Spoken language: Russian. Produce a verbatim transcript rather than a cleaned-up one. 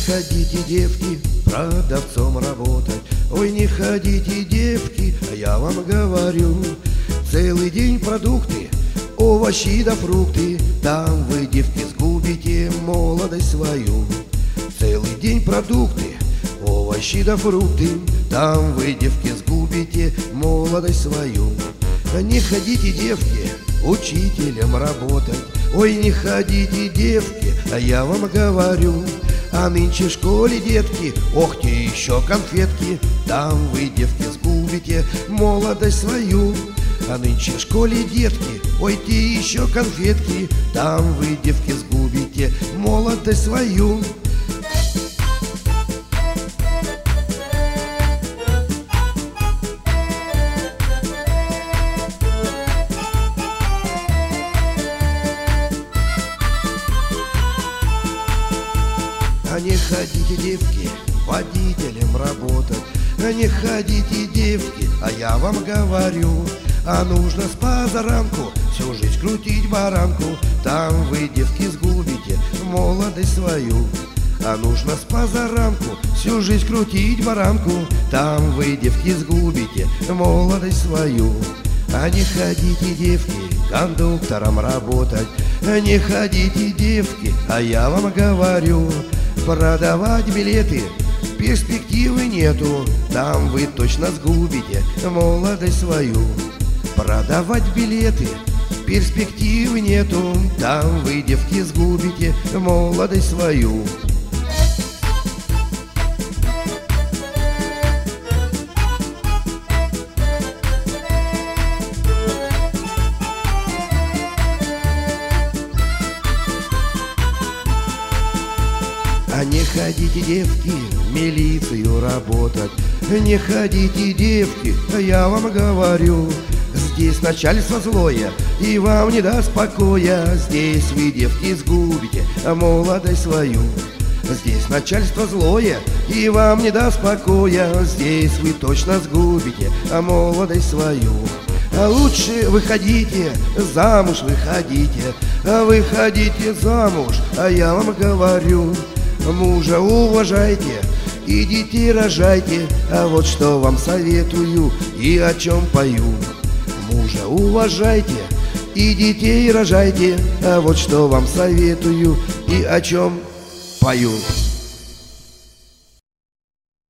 ходите, девки, продавцом работать. Ой, не ходите, девки, а я вам говорю. Целый день продукты, овощи да фрукты, там вы, девки, сгубите молодость свою. Целый день продукты, овощи да фрукты, там вы, девки, сгубите молодость свою. Не ходите, девки, учителем работать. Ой, не ходите, девки, а я вам говорю. А нынче в школе, детки, ох те еще конфетки, там вы, девки, сгубите молодость свою. А нынче в школе, детки, ой те еще конфетки, там вы, девки, сгубите молодость свою. А не ходите, девки, водителем работать. А не ходите, девки, а я вам говорю. А нужно с позаранку всю жизнь крутить баранку, там вы, девки, сгубите молодость свою. А нужно с позаранку всю жизнь крутить баранку, там вы, девки, сгубите молодость свою. А не ходите, девки, кондуктором работать. А не ходите, девки, а я вам говорю. Продавать билеты перспективы нету, там вы точно сгубите молодость свою. Продавать билеты перспективы нету, там вы, девки, сгубите молодость свою. А не ходите, девки, в милицию работать. Не ходите, девки, я вам говорю. Здесь начальство злое и вам не даст покоя. Здесь вы, девки, сгубите молодость свою. Здесь начальство злое и вам не даст покоя. Здесь вы точно сгубите молодость свою. А лучше выходите, замуж выходите, а выходите замуж, а я вам говорю. Мужа уважайте и детей рожайте, а вот что вам советую и о чем пою. Мужа уважайте и детей рожайте, а вот что вам советую и о чем пою.